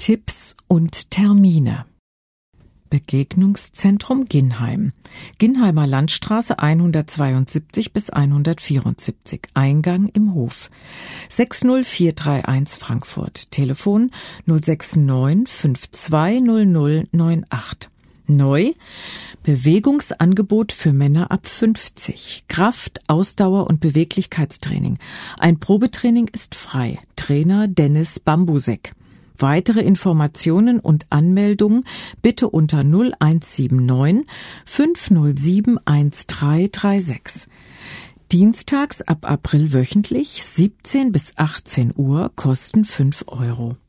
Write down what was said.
Tipps und Termine. Begegnungszentrum Ginnheim. Ginnheimer Landstraße 172 bis 174. Eingang im Hof. 60431 Frankfurt. Telefon 069 520098. Neu: Bewegungsangebot für Männer ab 50. Kraft-, Ausdauer- und Beweglichkeitstraining. Ein Probetraining ist frei. Trainer Dennis Bambusek. Weitere Informationen und Anmeldungen bitte unter 0179 507 1336. Dienstags ab April wöchentlich 17 bis 18 Uhr, Kosten 5 Euro.